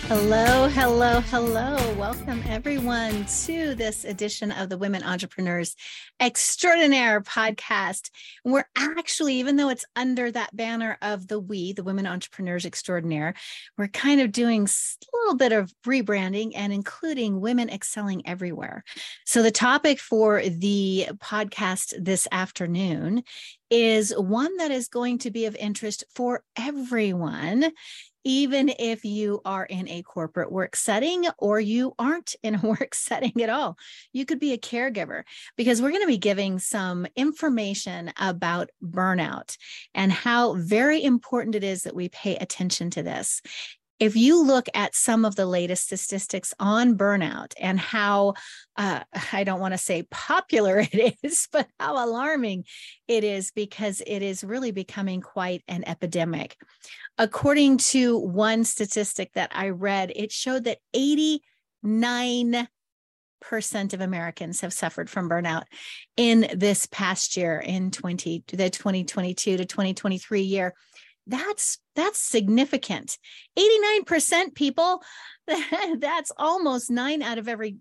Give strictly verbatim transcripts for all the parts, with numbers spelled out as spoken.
Hello, hello, hello. Welcome everyone to this edition of the Women Entrepreneurs Extraordinaire podcast. We're actually, even though it's under that banner of the we, the Women Entrepreneurs Extraordinaire, we're kind of doing a little bit of rebranding and including women excelling everywhere. So the topic for the podcast this afternoon is one that is going to be of interest for everyone. Even if you are in a corporate work setting or you aren't in a work setting at all, you could be a caregiver, because we're going to be giving some information about burnout and how very important it is that we pay attention to this. If you look at some of the latest statistics on burnout and how, uh, I don't want to say popular it is, but how alarming it is, because it is really becoming quite an epidemic. According to one statistic that I read, it showed that eighty-nine percent of Americans have suffered from burnout in this past year, in twenty, the twenty twenty-two to twenty twenty-three year. That's that's significant. eighty-nine percent, people, that's almost nine out of every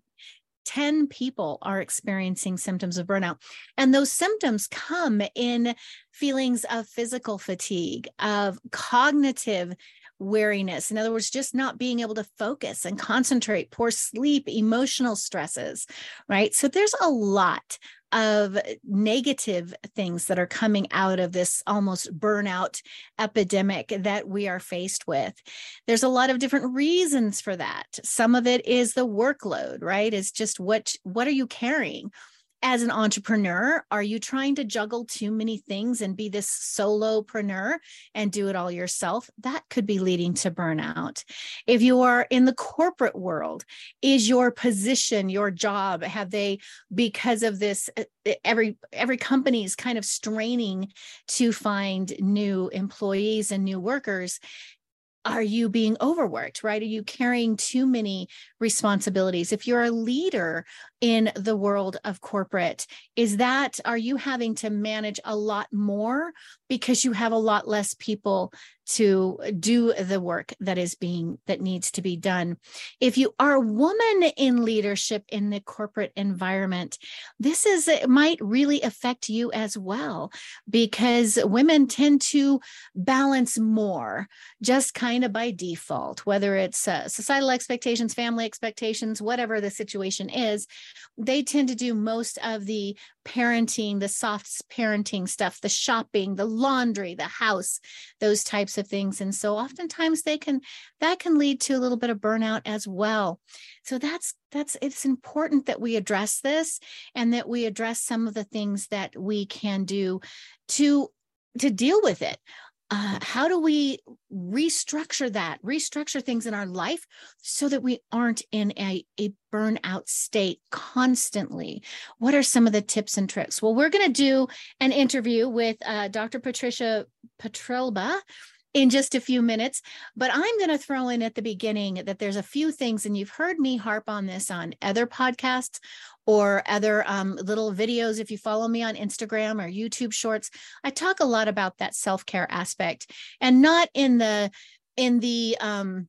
ten people are experiencing symptoms of burnout. And those symptoms come in feelings of physical fatigue, of cognitive weariness. In other words, just not being able to focus and concentrate, poor sleep, emotional stresses, right? So there's a lot of negative things that are coming out of this almost burnout epidemic that we are faced with. There's a lot of different reasons for that. Some of it is the workload, right? It's just what, what are you carrying? As an entrepreneur, are you trying to juggle too many things and be this solopreneur and do it all yourself? That could be leading to burnout. If you are in the corporate world, is your position, your job, have they, because of this, every every company is kind of straining to find new employees and new workers? Are you being overworked, right? Are you carrying too many responsibilities? If you're a leader in the world of corporate, is that, are you having to manage a lot more because you have a lot less people to do the work that is being, that needs to be done? If you are a woman in leadership in the corporate environment, this is, it might really affect you as well, because women tend to balance more just kind of by default, whether it's uh, societal expectations, family expectations, whatever the situation is. They tend to do most of the parenting, the soft parenting stuff, the shopping, the laundry, the house, those types of things. And so oftentimes they can, that can lead to a little bit of burnout as well. So that's, that's, it's important that we address this and that we address some of the things that we can do to, to deal with it. Uh, how do we restructure that, restructure things in our life so that we aren't in a, a burnout state constantly? What are some of the tips and tricks? Well, we're going to do an interview with uh, Doctor Patricia Petrelba in just a few minutes, but I'm going to throw in at the beginning that there's a few things, and you've heard me harp on this on other podcasts or other um, little videos. If you follow me on Instagram or YouTube Shorts, I talk a lot about that self-care aspect, and not in the, in the, um,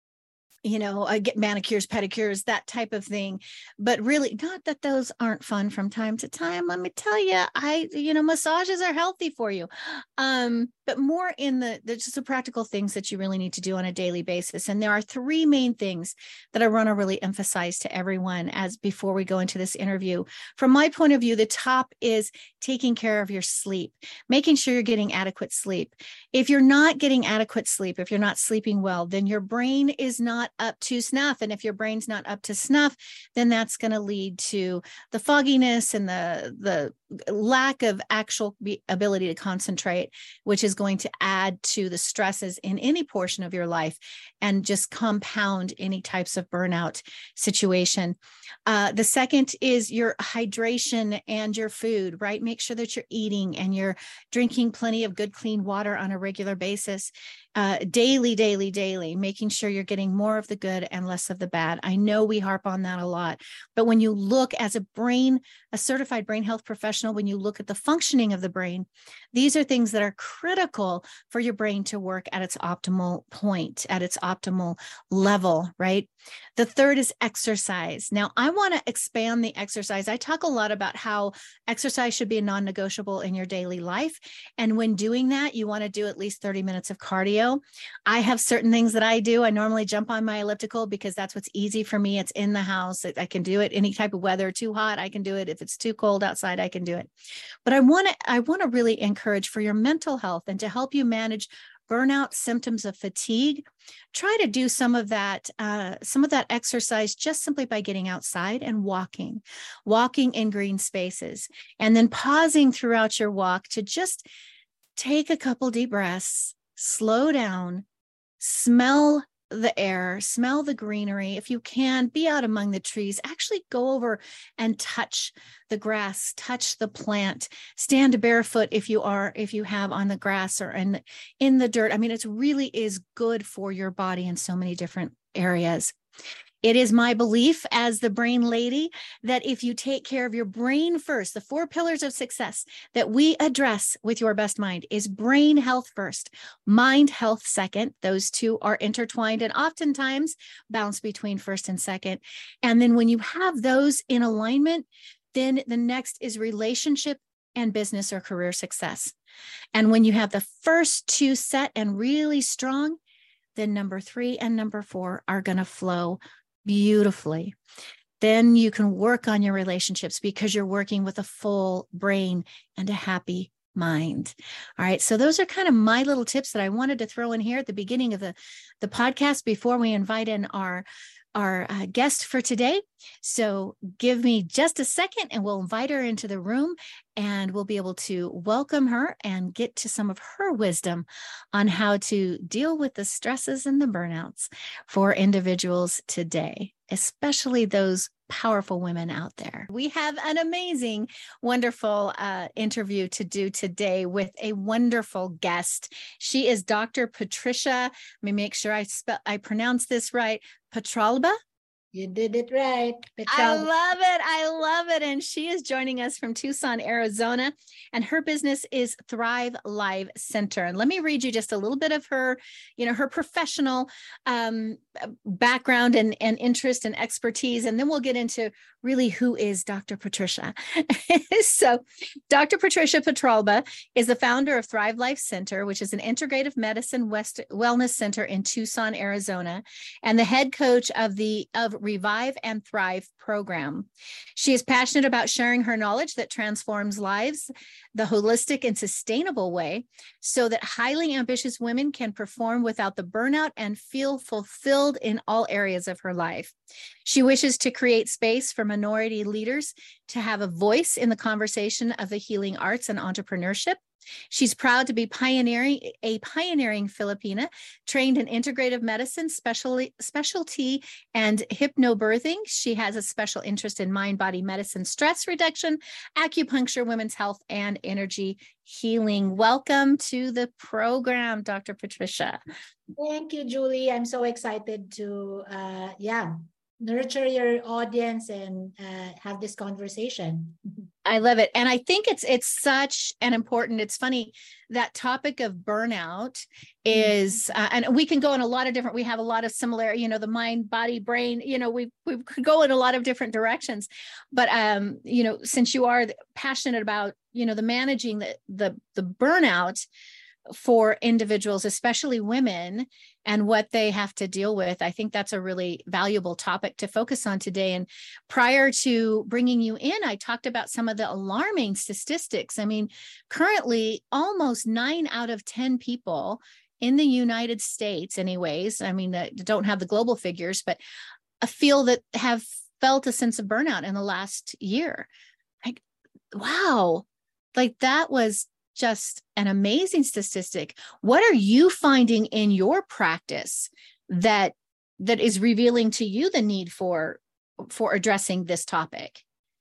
you know, I get manicures, pedicures, that type of thing. But really, not that those aren't fun from time to time. Let me tell you, I, you know, massages are healthy for you. Um, but more in the, the just the practical things that you really need to do on a daily basis. And there are three main things that I want to really emphasize to everyone as before we go into this interview. From my point of view, the top is taking care of your sleep, making sure you're getting adequate sleep. If you're not getting adequate sleep, if you're not sleeping well, then your brain is not up to snuff. And if your brain's not up to snuff, then that's going to lead to the fogginess and the, the lack of actual ability to concentrate, which is going to add to the stresses in any portion of your life and just compound any types of burnout situation. Uh, the second is your hydration and your food, right? Make sure that you're eating and you're drinking plenty of good, clean water on a regular basis. Uh, daily, daily, daily, making sure you're getting more of the good and less of the bad. I know we harp on that a lot, but when you look as a brain, a certified brain health professional, when you look at the functioning of the brain, these are things that are critical critical for your brain to work at its optimal point, at its optimal level, right? The third is exercise. Now, I want to expand the exercise. I talk a lot about how exercise should be a non-negotiable in your daily life. And when doing that, you want to do at least thirty minutes of cardio. I have certain things that I do. I normally jump on my elliptical because that's what's easy for me. It's in the house. I can do it any type of weather. Too hot, I can do it. If it's too cold outside, I can do it. But I want to I want to really encourage for your mental health and to help you manage burnout, symptoms of fatigue. Try to do some of that, uh, some of that exercise just simply by getting outside and walking, walking in green spaces, and then pausing throughout your walk to just take a couple deep breaths, slow down, smell the air, smell the greenery. If you can, be out among the trees, actually go over and touch the grass, touch the plant, stand barefoot if you are, if you have on the grass or in, in the dirt. I mean, it really is good for your body in so many different areas. It is my belief as the brain lady that if you take care of your brain first, the four pillars of success that we address with Your Best Mind is brain health first, mind health second. Those two are intertwined and oftentimes bounce between first and second. And then when you have those in alignment, then the next is relationship and business or career success. And when you have the first two set and really strong, then number three and number four are going to flow beautifully. Then you can work on your relationships because you're working with a full brain and a happy mind. All right. So those are kind of my little tips that I wanted to throw in here at the beginning of the, the podcast before we invite in our, our uh, guest for today. So give me just a second and we'll invite her into the room and we'll be able to welcome her and get to some of her wisdom on how to deal with the stresses and the burnouts for individuals today, especially those powerful women out there. We have an amazing, wonderful uh, interview to do today with a wonderful guest. She is Doctor Patricia. Let me make sure I spell I pronounce this right. Petralba. You did it right. I love it. I love it. And she is joining us from Tucson, Arizona, and her business is Thrive Life Center. And let me read you just a little bit of her, you know, her professional um, background and, and interest and expertise. And then we'll get into really who is Doctor Patricia. So Doctor Patricia Petralba is the founder of Thrive Life Center, which is an integrative medicine West wellness center in Tucson, Arizona, and the head coach of the of Revive and Thrive program. She is passionate about sharing her knowledge that transforms lives the holistic and sustainable way so that highly ambitious women can perform without the burnout and feel fulfilled in all areas of her life. She wishes to create space for minority leaders to have a voice in the conversation of the healing arts and entrepreneurship. She's proud to be pioneering a pioneering Filipina, trained in integrative medicine, specialty, specialty and hypnobirthing. She has a special interest in mind-body medicine, stress reduction, acupuncture, women's health, and energy healing. Welcome to the program, Doctor Patricia. Thank you, Julie. I'm so excited to, uh, yeah, nurture your audience and uh, have this conversation. I love it. And I think it's it's such an important, it's funny, that topic of burnout is, uh, and we can go in a lot of different, we have a lot of similar, you know, the mind, body, brain, you know, we, we could go in a lot of different directions. But, um, you know, since you are passionate about, you know, the managing the, the, the burnout for individuals, especially women, and what they have to deal with, I think that's a really valuable topic to focus on today. And prior to bringing you in, I talked about some of the alarming statistics. I mean, currently almost nine out of ten people in the United States, anyways, I mean, that don't have the global figures, but I feel that have felt a sense of burnout in the last year. Like, wow, like that was just an amazing statistic. What are you finding in your practice that that is revealing to you the need for for addressing this topic?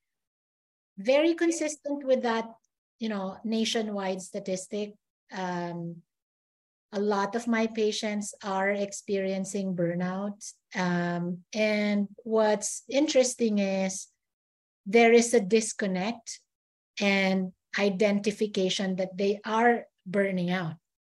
Very consistent with that, you know, nationwide statistic. Um, a lot of my patients are experiencing burnout. Um, and what's interesting is there is a disconnect and identification that they are burning out.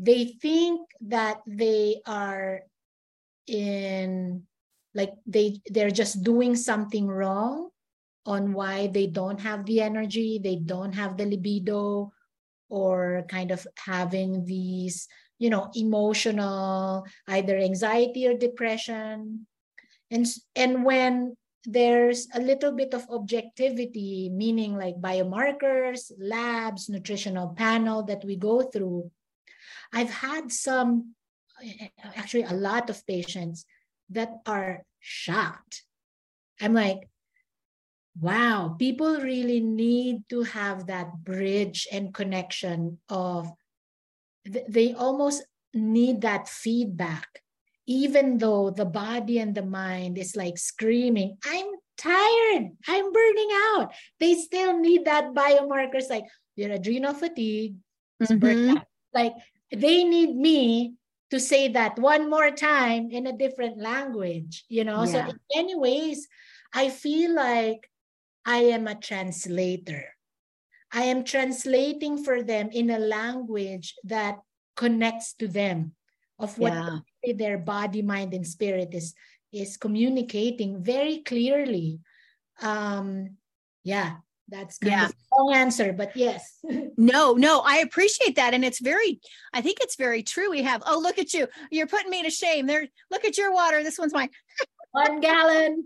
they think that they are in, like they they're just doing something wrong on why they don't have the energy, they don't have the libido, or kind of having these, you know, emotional, either anxiety or depression. And, and when there's a little bit of objectivity, meaning like biomarkers, labs, nutritional panel that we go through, I've had some, actually a lot of patients that are shocked. I'm like, wow, people really need to have that bridge and connection of, they almost need that feedback, even though the body and the mind is like screaming, I'm tired, I'm burning out. They still need that biomarkers, like your adrenal fatigue, it's Mm-hmm. burnout. Like they need me to say that one more time in a different language, you know? Yeah. So in many ways, I feel like I am a translator. I am translating for them in a language that connects to them, of what Yeah. their body, mind, and spirit is, is communicating very clearly. Um, yeah, that's kind Yeah. of a long answer, but yes. No, no, I appreciate that. And it's very, I think it's very true. We have, oh, look at you. You're putting me to shame. There, look at your water. This one's mine. One gallon.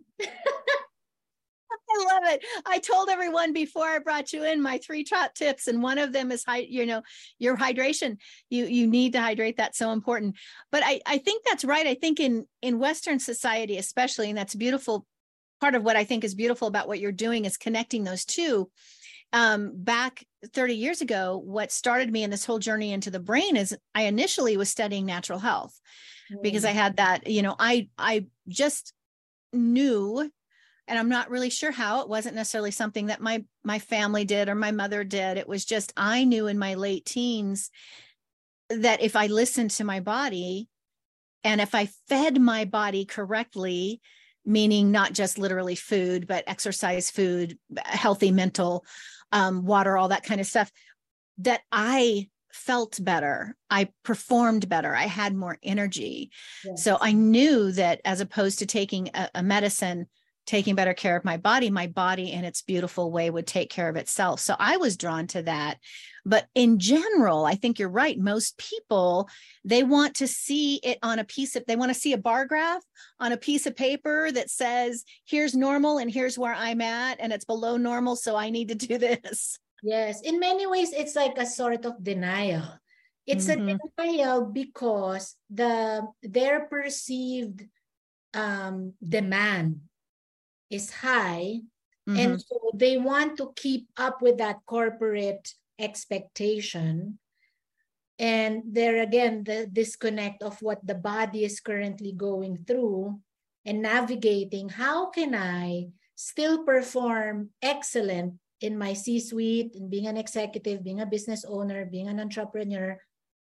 I love it. I told everyone before I brought you in my three top tips, and one of them is, you know, your hydration. You you need to hydrate. That's so important. But I I think that's right. I think in in Western society, especially, and that's a beautiful part of what I think is beautiful about what you're doing is connecting those two. Um, back thirty years ago, what started me in this whole journey into the brain is I initially was studying natural health mm. because I had that, you know, I I just knew. And I'm not really sure how. It wasn't necessarily something that my my family did or my mother did. It was just, I knew in my late teens that if I listened to my body and if I fed my body correctly, meaning not just literally food, but exercise, food, healthy mental, um, water, all that kind of stuff, that I felt better. I performed better. I had more energy. Yes. So I knew that as opposed to taking a, a medicine, taking better care of my body, my body in its beautiful way would take care of itself. So I was drawn to that. But in general, I think you're right. Most people, they want to see it on a piece of, they want to see a bar graph on a piece of paper that says, here's normal and here's where I'm at, and it's below normal, so I need to do this. Yes, in many ways, it's like a sort of denial. It's mm-hmm. a denial because the their perceived um, demand is high, mm-hmm. and so they want to keep up with that corporate expectation. And there again, the disconnect of what the body is currently going through and navigating. How can I still perform excellent in my C-suite, in being an executive, being a business owner, being an entrepreneur,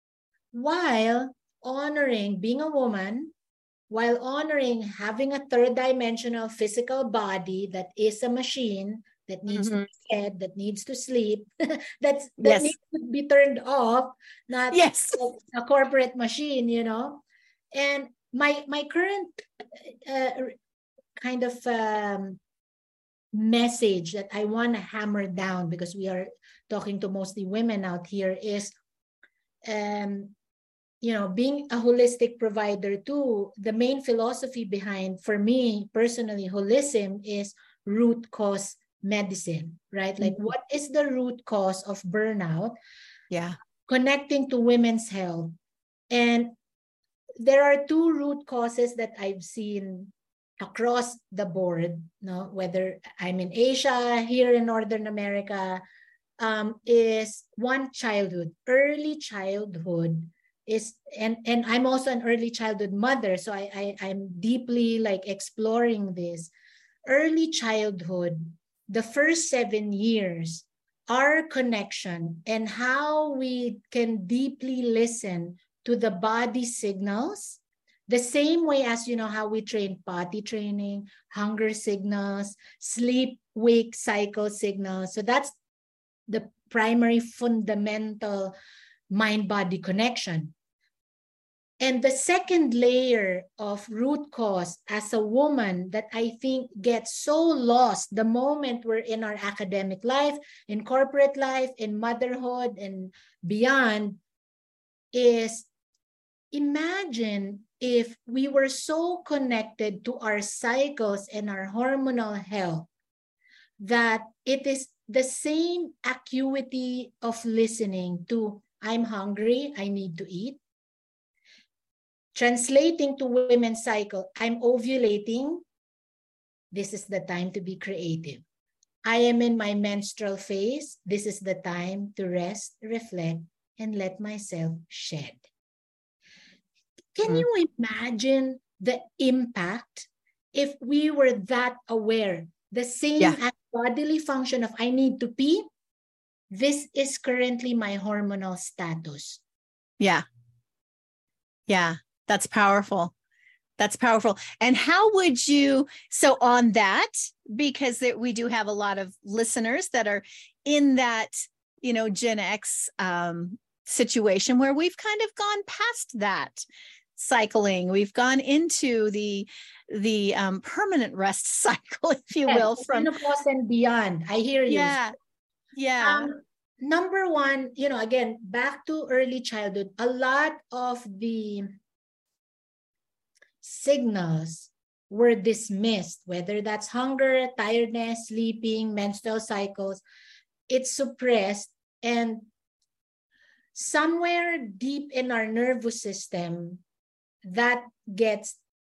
while honoring being a woman, while honoring having a third dimensional physical body that is a machine that needs mm-hmm. to be fed, that needs to sleep, that's, that yes. needs to be turned off, not yes. a corporate machine, you know? And my, my current uh, kind of um, message that I want to hammer down, because we are talking to mostly women out here, is um, you know, being a holistic provider too, the main philosophy behind, for me personally, holism is root cause medicine, right? Like, mm-hmm. what is the root cause of burnout? Yeah. Connecting to women's health. And there are two root causes that I've seen across the board, no? Whether I'm in Asia, here in Northern America, um, is one, childhood, early childhood. Is and and I'm also an early childhood mother, so I, I I'm deeply like exploring this. Early childhood, the first seven years, our connection and how we can deeply listen to the body signals, the same way as, you know, how we train potty training, hunger signals, sleep wake cycle signals. So that's the primary fundamental mind-body connection. And the second layer of root cause as a woman that I think gets so lost the moment we're in our academic life, in corporate life, in motherhood, and beyond is, imagine if we were so connected to our cycles and our hormonal health that it is the same acuity of listening to, I'm hungry, I need to eat. Translating to women's cycle, I'm ovulating, this is the time to be creative. I am in my menstrual phase, this is the time to rest, reflect, and let myself shed. Can mm. you imagine the impact if we were that aware? The same yeah. as bodily function of I need to pee, this is currently my hormonal status. Yeah. Yeah. That's powerful. That's powerful. And how would you, so on that, because that we do have a lot of listeners that are in that, you know, Gen X um, situation where we've kind of gone past that cycling. We've gone into the, the um, permanent rest cycle, if you yes, will, from menopause and beyond. I hear you. Yeah. Yeah. Um, number one, you know, again, back to early childhood, a lot of the signals were dismissed, whether that's hunger, tiredness, sleeping, menstrual cycles, it's suppressed. And somewhere deep in our nervous system, that gets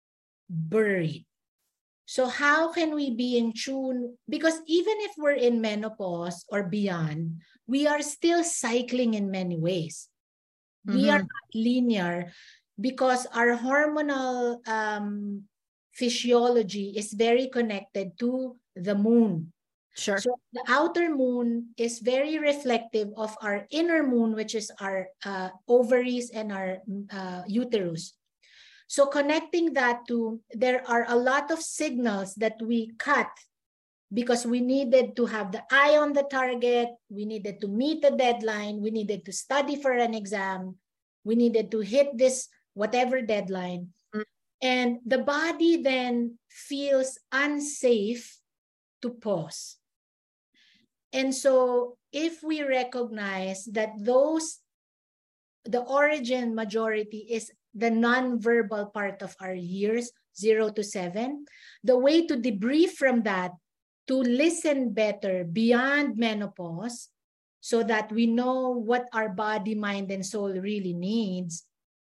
buried. So how can we be in tune? Because even if we're in menopause or beyond, we are still cycling in many ways. Mm-hmm. We are not linear, because our hormonal um, physiology is very connected to the moon. Sure. So the outer moon is very reflective of our inner moon, which is our uh, ovaries and our uh, uterus. So connecting that to, there are a lot of signals that we cut because we needed to have the eye on the target, we needed to meet the deadline, we needed to study for an exam, we needed to hit this whatever deadline. Mm. And the body then feels unsafe to pause. And so if we recognize that those, the origin majority is the non-verbal part of our years, zero to seven, the way to debrief from that, to listen better beyond menopause, so that we know what our body, mind, and soul really needs,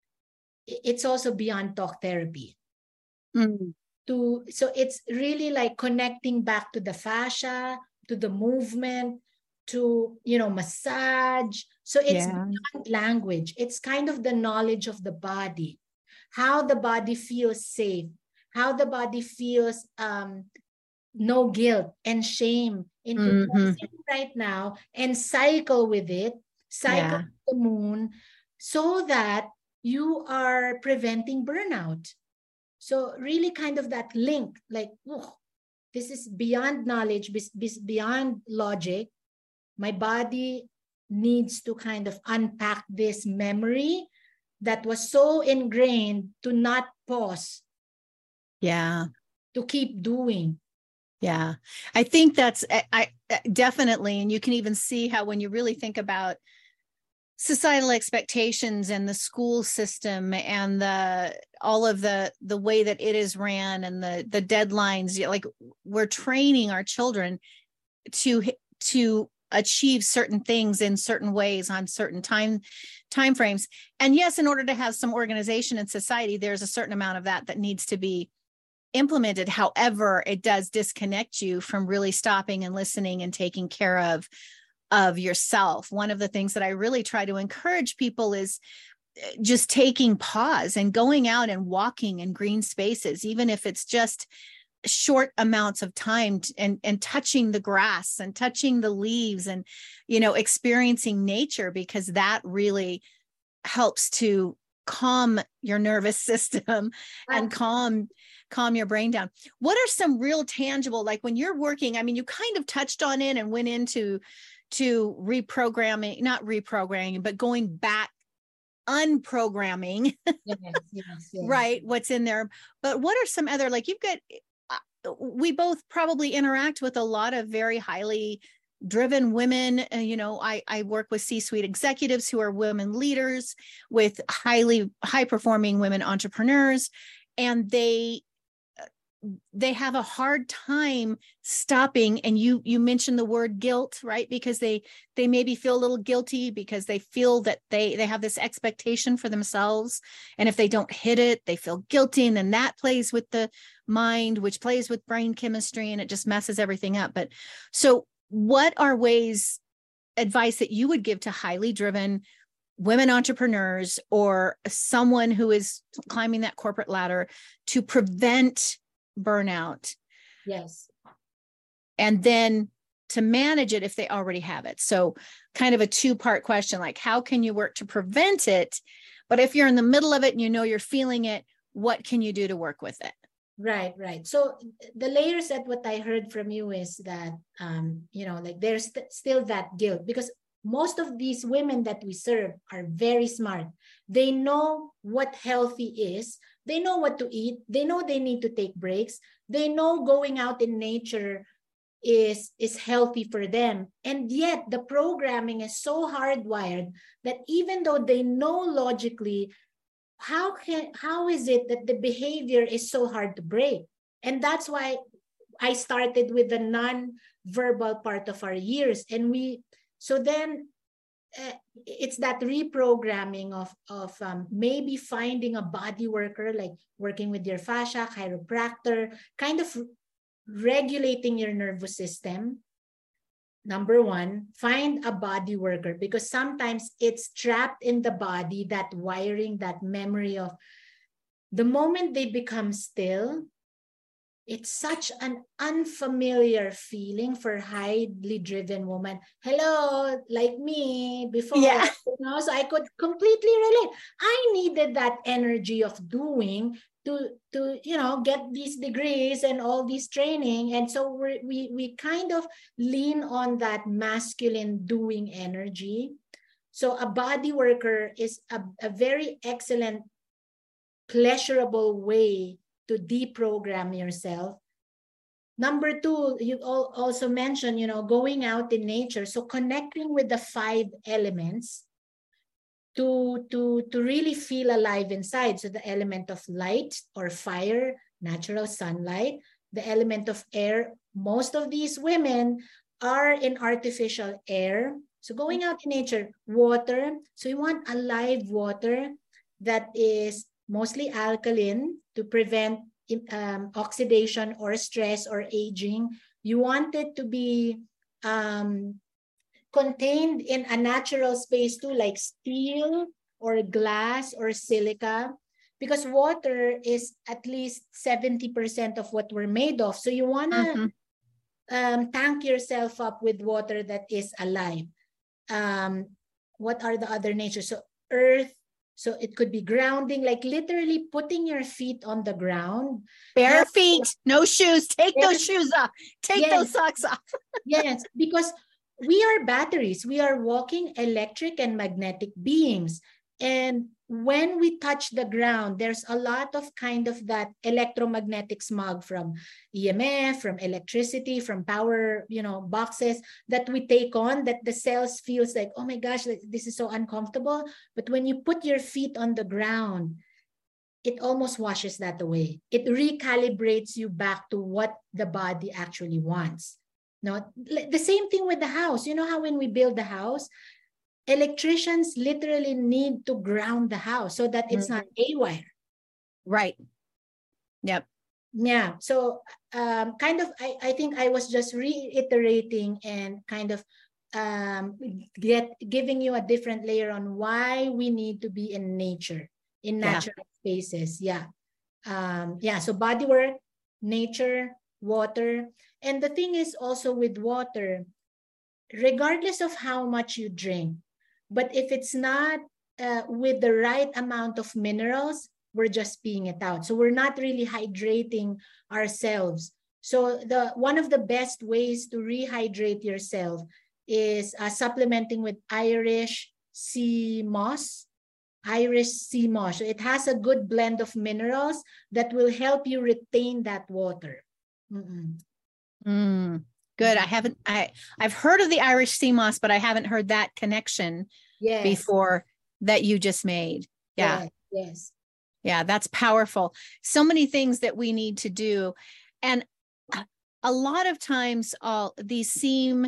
it's also beyond talk therapy. Mm. To, so it's really like connecting back to the fascia, to the movement, to, you know, massage. So it's yeah. beyond language. It's kind of the knowledge of the body, how the body feels safe, how the body feels um, no guilt and shame into mm-hmm. right now, and cycle with it, cycle yeah. with the moon, so that you are preventing burnout. So really kind of that link, like, oh, this is beyond knowledge, beyond logic. My body needs to kind of unpack this memory that was so ingrained to not pause. Yeah. To keep doing. Yeah. I think that's I, I definitely, and you can even see how when you really think about societal expectations and the school system and the all of the the way that it is ran and the the deadlines, like we're training our children to to achieve certain things in certain ways on certain time time frames. And yes, in order to have some organization in society, there's a certain amount of that that needs to be implemented. However, it does disconnect you from really stopping and listening and taking care of of yourself. One of the things that I really try to encourage people is just taking pause and going out and walking in green spaces, even if it's just short amounts of time, and, and touching the grass and touching the leaves and, you know, experiencing nature, because that really helps to calm your nervous system and calm calm your brain down. What are some real tangible, like when you're working, I mean, you kind of touched on it and went into to reprogramming, not reprogramming, but going back unprogramming, yes, yes, yes. right? What's in there. But what are some other, like you've got, we both probably interact with a lot of very highly driven women. Uh, you know, I, I work with C-suite executives who are women leaders, with highly high performing women entrepreneurs, and they they have a hard time stopping. And you you mentioned the word guilt, right? Because they they maybe feel a little guilty because they feel that they they have this expectation for themselves, and if they don't hit it, they feel guilty, and then that plays with the mind, which plays with brain chemistry, and it just messes everything up. But so what are ways, advice that you would give to highly driven women entrepreneurs or someone who is climbing that corporate ladder to prevent burnout? Yes. And then to manage it if they already have it. So kind of a two-part question, like how can you work to prevent it? But if you're in the middle of it and you know you're feeling it, what can you do to work with it? Right, right. So the layers that what I heard from you is that, um, you know, like there's st- still that guilt, because most of these women that we serve are very smart. They know what healthy is. They know what to eat. They know they need to take breaks. They know going out in nature is, is healthy for them. And yet the programming is so hardwired that even though they know logically, how can how is it that the behavior is so hard to break? And that's why I started with the non-verbal part of our years. And we, so then uh, it's that reprogramming of, of um, maybe finding a body worker, like working with your fascia, chiropractor, kind of regulating your nervous system. Number one, find a body worker, because sometimes it's trapped in the body, that wiring, that memory of the moment they become still. It's such an unfamiliar feeling for highly driven woman. Hello, like me before, Yeah. you know, so I could completely relate. I needed that energy of doing to, to you know, get these degrees and all this training. And so we we we kind of lean on that masculine doing energy. So a body worker is a, a very excellent, pleasurable way to deprogram yourself. Number two, you also mentioned, you know, going out in nature. So connecting with the five elements to, to, to really feel alive inside. So the element of light or fire, natural sunlight, the element of air. Most of these women are in artificial air. So going out in nature, water. So you want a live water that is mostly alkaline to prevent um, oxidation or stress or aging. You want it to be um, contained in a natural space too, like steel or glass or silica, because water is at least seventy percent of what we're made of. So you want to mm-hmm. um, tank yourself up with water that is alive. Um, what are the other natures? So earth. So it could be grounding, like literally putting your feet on the ground. Bare feet, no shoes. Take yes. those shoes off. Take yes. those socks off. Yes, because we are batteries. We are walking electric and magnetic beings. And when we touch the ground, there's a lot of kind of that electromagnetic smog from E M F, from electricity, from power, you know, boxes that we take on, that the cells feels like, oh my gosh, this is so uncomfortable. But when you put your feet on the ground, it almost washes that away. It recalibrates you back to what the body actually wants. No, the same thing with the house. You know how when we build the house, electricians literally need to ground the house so that it's mm-hmm. not haywire. Right. Yep. Yeah. So um, kind of, I, I think I was just reiterating and kind of um, get giving you a different layer on why we need to be in nature, in natural yeah. spaces. Yeah. Um, yeah. So body work, nature, water. And the thing is also with water, regardless of how much you drink, but if it's not uh, with the right amount of minerals, we're just peeing it out. So we're not really hydrating ourselves. So the one of the best ways to rehydrate yourself is uh, supplementing with Irish sea moss. Irish sea moss. So it has a good blend of minerals that will help you retain that water. Mm-mm. Mm, good. I haven't, I, I've heard of the Irish sea moss, but I haven't heard that connection Yes. before that you just made. Yeah. Yes. Yes. Yeah, that's powerful. So many things that we need to do. And a lot of times all these seem,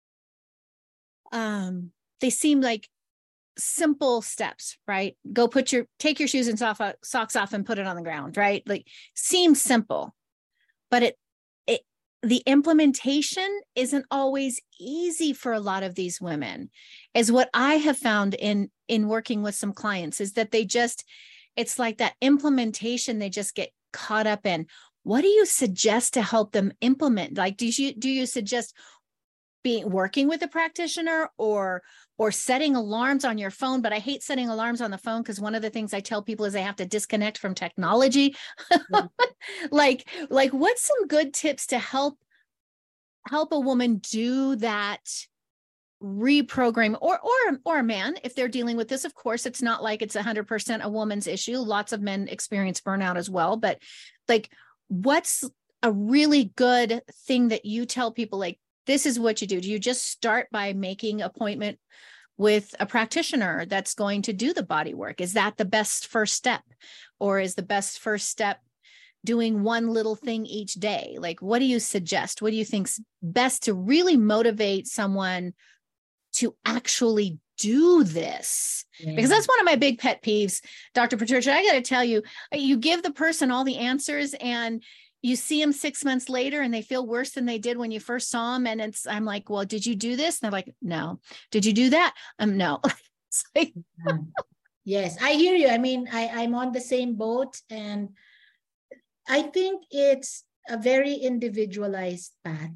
um, they seem like simple steps, right? Go put your, take your shoes and socks off and put it on the ground, right? Like seems simple, but it, it, the implementation isn't always easy for a lot of these women, is what I have found in, in working with some clients, is that they just, it's like that implementation, they just get caught up in. What do you suggest to help them implement? Like, do you, do you suggest being working with a practitioner or, or setting alarms on your phone? But I hate setting alarms on the phone, because one of the things I tell people is they have to disconnect from technology. Mm-hmm. like, like what's some good tips to help, help a woman do that reprogram, or, or, or a man, if they're dealing with this? Of course, it's not like it's a hundred percent a woman's issue. Lots of men experience burnout as well, but like, what's a really good thing that you tell people, like, this is what you do? Do you just start by making an appointment with a practitioner that's going to do the body work? Is that the best first step? Or is the best first step doing one little thing each day? Like, what do you suggest? What do you think's best to really motivate someone to actually do this? Yeah. Because that's one of my big pet peeves, Doctor Patricia. I got to tell you, you give the person all the answers and you see them six months later and they feel worse than they did when you first saw them. And it's, I'm like, well, did you do this? And they're like, no. Did you do that? Um, no. Like, yes, I hear you. I mean, I, I'm on the same boat, and I think it's a very individualized path.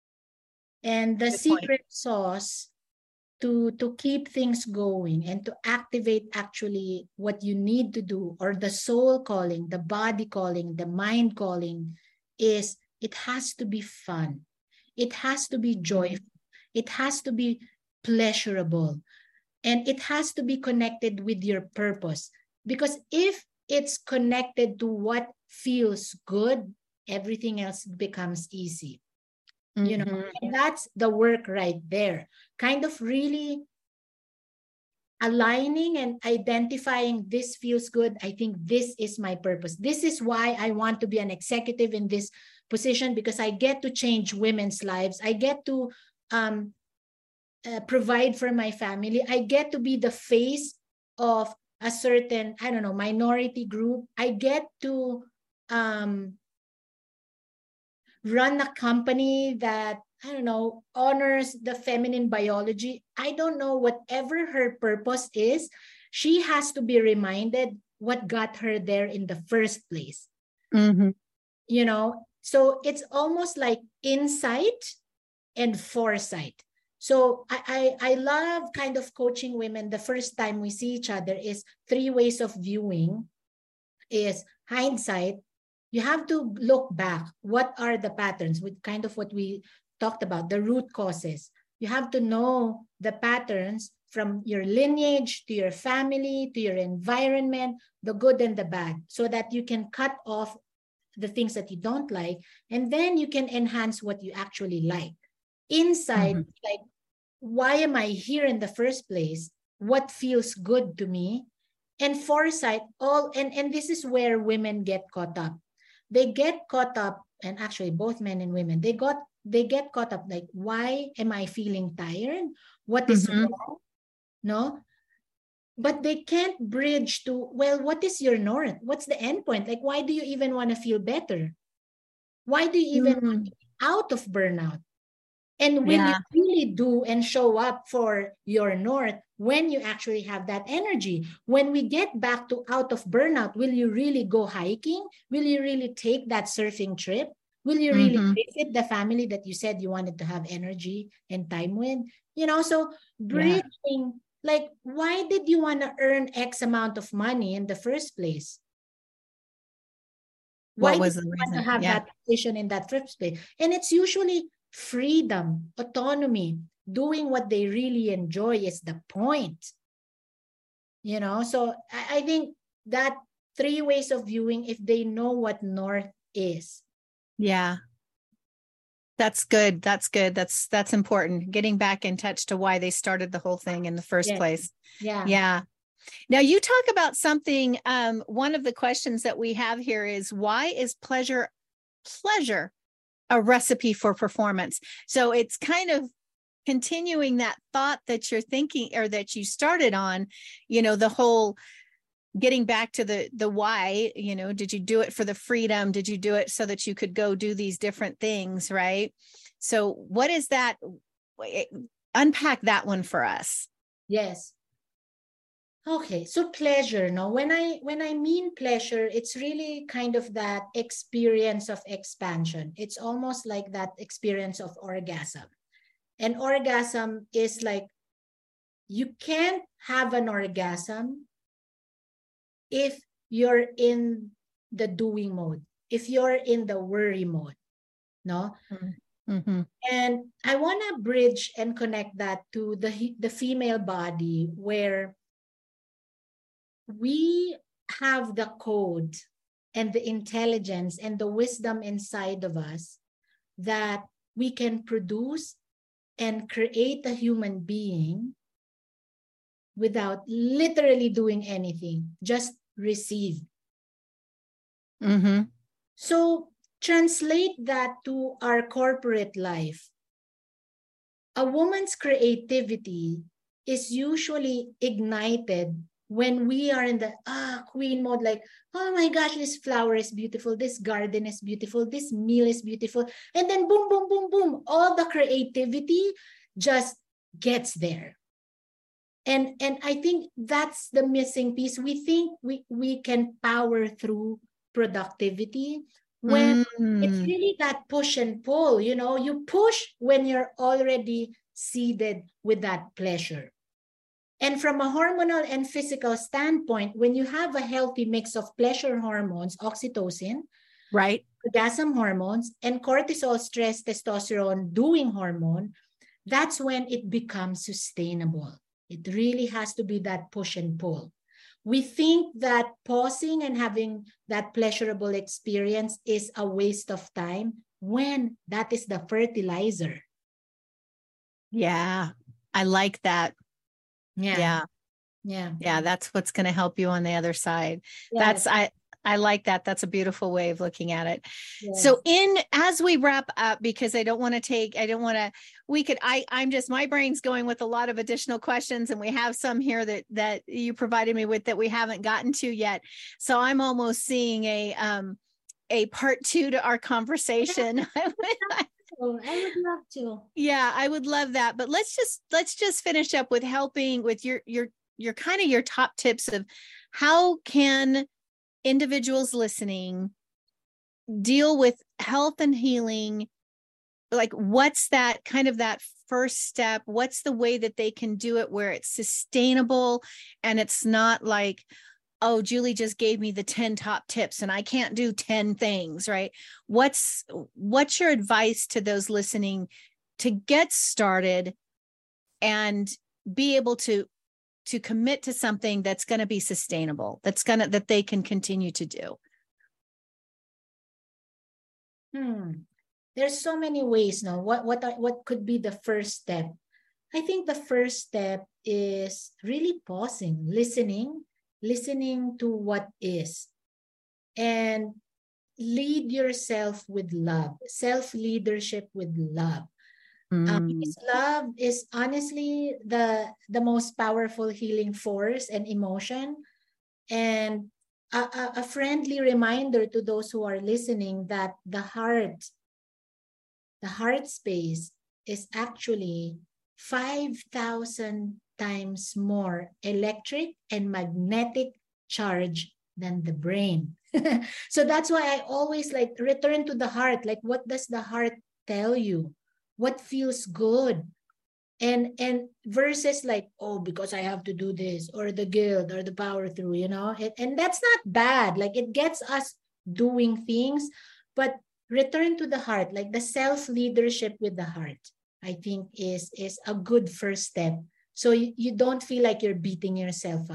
And the Good secret point. sauce to, to keep things going and to activate actually what you need to do, or the soul calling, the body calling, the mind calling, is it has to be fun. It has to be joyful. It has to be pleasurable. And it has to be connected with your purpose. Because if it's connected to what feels good, everything else becomes easy. Mm-hmm. You know, and that's the work right there. Kind of really aligning and identifying, this feels good. I think this is my purpose. This is why I want to be an executive in this position, because I get to change women's lives. I get to um, uh, provide for my family. I get to be the face of a certain, I don't know, minority group. I get to um, run a company that, I don't know, honors the feminine biology. I don't know, whatever her purpose is, she has to be reminded what got her there in the first place. Mm-hmm. You know, so it's almost like insight and foresight. So I, I, I love kind of coaching women. The first time we see each other is three ways of viewing, is hindsight. You have to look back. What are the patterns, with kind of what we talked about, the root causes. You have to know the patterns from your lineage to your family to your environment, the good and the bad, so that you can cut off the things that you don't like, and then you can enhance what you actually like. Inside, mm-hmm. like, why am I here in the first place? What feels good to me? And foresight, all, and, and this is where women get caught up. They get caught up, and actually both men and women, they got they get caught up, like, why am I feeling tired? What is mm-hmm. wrong? No? But they can't bridge to, well, what is your north? What's the end point? Like, why do you even want to feel better? Why do you even mm-hmm. want to be out of burnout? And will yeah. you really do and show up for your north when you actually have that energy? When we get back to out of burnout, will you really go hiking? Will you really take that surfing trip? Will you really mm-hmm. visit the family that you said you wanted to have energy and time with? You know, so bridging, yeah. like, why did you want to earn X amount of money in the first place? Why what was did the you reason? want to have yeah. that position in that first place? And it's usually freedom, autonomy, doing what they really enjoy is the point. you know. So I, I think that three ways of viewing, if they know what north is. Yeah. That's good. That's good. That's that's important. Getting back in touch to why they started the whole thing in the first Yes. place. Yeah. Yeah. Now you talk about something. Um, one of the questions that we have here is, why is pleasure pleasure a recipe for performance? So it's kind of continuing that thought that you're thinking, or that you started on, you know, the whole getting back to the the why. You know, did you do it for the freedom? Did you do it so that you could go do these different things, right? So what is that? Unpack that one for us. Yes. Okay, so pleasure, no? When I when I mean pleasure, it's really kind of that experience of expansion. It's almost like that experience of orgasm. And orgasm is like, you can't have an orgasm if you're in the doing mode, if you're in the worry mode, no? Mm-hmm. And I want to bridge and connect that to the the female body, where we have the code and the intelligence and the wisdom inside of us that we can produce and create a human being without literally doing anything, just receive. Mm-hmm. So translate that to our corporate life. A woman's creativity is usually ignited when we are in the ah queen mode, like, oh my gosh, this flower is beautiful, this garden is beautiful, this meal is beautiful, and then boom, boom, boom, boom, all the creativity just gets there. And and I think that's the missing piece. We think we we can power through productivity when mm. it's really that push and pull. You know, you push when you're already seeded with that pleasure. And from a hormonal and physical standpoint, when you have a healthy mix of pleasure hormones, oxytocin, right, orgasm hormones, and cortisol, stress, testosterone, doing hormone, that's when it becomes sustainable. It really has to be that push and pull. We think that pausing and having that pleasurable experience is a waste of time, when that is the fertilizer. Yeah, I like that. Yeah. Yeah. Yeah. Yeah. That's what's going to help you on the other side. Yes. That's, I, I like that. That's a beautiful way of looking at it. Yes. So in, as we wrap up, because I don't want to take, I don't want to, we could, I, I'm just, my brain's going with a lot of additional questions, and we have some here that, that you provided me with that we haven't gotten to yet. So I'm almost seeing a, um, a part two to our conversation. Oh, I would love to. Yeah, I would love that. But let's just let's just finish up with helping with your your your kind of your top tips of how can individuals listening deal with health and healing. Like, what's that kind of that first step? What's the way that they can do it where it's sustainable and it's not like, oh, Julie just gave me the ten top tips and I can't do ten things, right? What's, what's your advice to those listening to get started and be able to, to commit to something that's going to be sustainable, that's going to, that they can continue to do? Hmm. There's so many ways now. What, what, are, what could be the first step? I think the first step is really pausing, listening, listening to what is, and lead yourself with love, self-leadership with love. Mm. Um, because love is honestly the, the most powerful healing force and emotion. And a, a, a friendly reminder to those who are listening that the heart, the heart space is actually five thousand times more electric and magnetic charge than the brain. So that's why I always like return to the heart. Like, what does the heart tell you? What feels good? And and versus like, oh, because I have to do this, or the guilt, or the power through, you know, it, and that's not bad. Like, it gets us doing things, but return to the heart, like the self-leadership with the heart, I think is, is a good first step. So you, you don't feel like you're beating yourself up.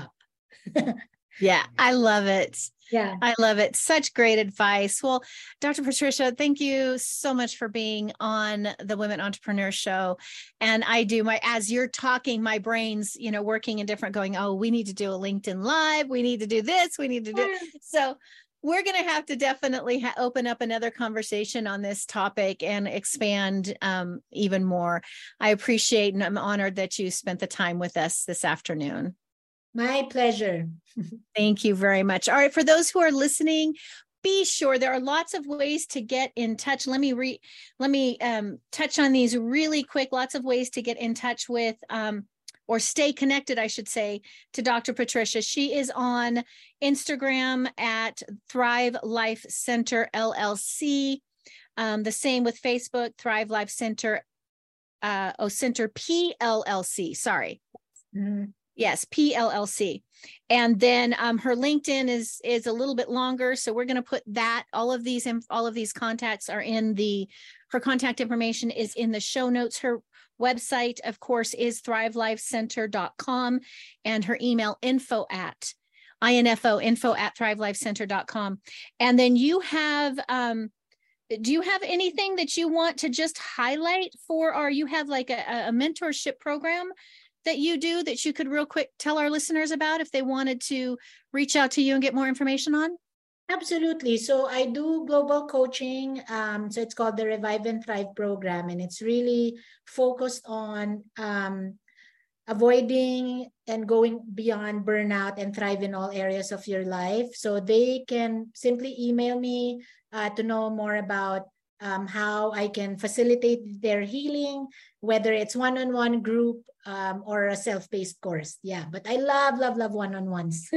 Yeah, I love it. Yeah. I love it. Such great advice. Well, Doctor Patricia, thank you so much for being on the Women Entrepreneur Show. And I do my, as you're talking, my brain's, you know, working in different, going, oh, we need to do a LinkedIn Live. We need to do this. We need to do. So we're going to have to definitely ha- open up another conversation on this topic and expand um, even more. I appreciate and I'm honored that you spent the time with us this afternoon. My pleasure. Thank you very much. All right, for those who are listening, be sure there are lots of ways to get in touch. Let me re let me um, touch on these really quick. Lots of ways to get in touch with um, or stay connected, I should say, to Doctor Patricia. She is on Instagram at Thrive Life Center L L C. Um, the same with Facebook, Thrive Life Center, uh, oh, Center P L L C. Sorry. Mm-hmm. Yes, P L L C. And then um, her LinkedIn is is a little bit longer, so we're going to put that. All of these all of these contacts are in the. Her contact information is in the show notes. Her website, of course, is thrive life center dot com, and her email info at info info at thrive life center dot com. And then you have. Um, do you have anything that you want to just highlight for, or you have like a, a mentorship program that you do that you could real quick tell our listeners about if they wanted to reach out to you and get more information on? Absolutely. So I do global coaching. Um, so it's called the Revive and Thrive program, and it's really focused on um, avoiding and going beyond burnout and thrive in all areas of your life. So they can simply email me uh, to know more about um, how I can facilitate their healing, whether it's one-on-one, group, um, or a self-paced course. Yeah, but I love, love, love one-on-ones.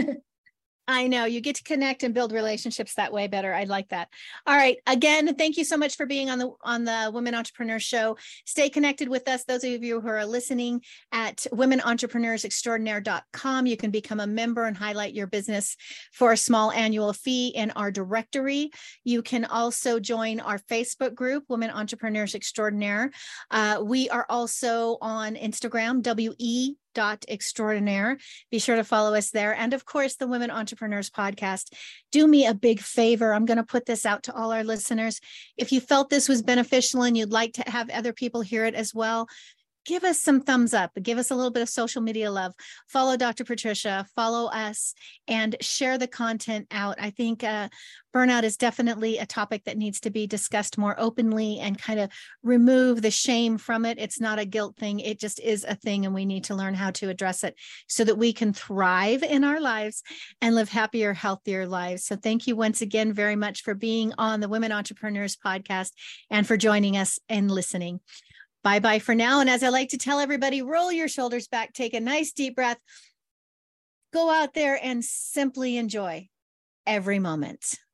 I know you get to connect and build relationships that way better. I like that. All right. Again, thank you so much for being on the on the Women Entrepreneur Show. Stay connected with us. Those of you who are listening at women entrepreneurs extraordinaire dot com, you can become a member and highlight your business for a small annual fee in our directory. You can also join our Facebook group, Women Entrepreneurs Extraordinaire. Uh, we are also on Instagram, W E dot extraordinaire. Be sure to follow us there. And of course, the Women Entrepreneurs Podcast. Do me a big favor. I'm going to put this out to all our listeners. If you felt this was beneficial and you'd like to have other people hear it as well, give us some thumbs up, give us a little bit of social media love, follow Doctor Patricia, follow us, and share the content out. I think uh, burnout is definitely a topic that needs to be discussed more openly and kind of remove the shame from it. It's not a guilt thing. It just is a thing, and we need to learn how to address it so that we can thrive in our lives and live happier, healthier lives. So thank you once again very much for being on the Women Entrepreneurs Podcast and for joining us and listening. Bye-bye for now. And as I like to tell everybody, roll your shoulders back, take a nice deep breath, go out there and simply enjoy every moment.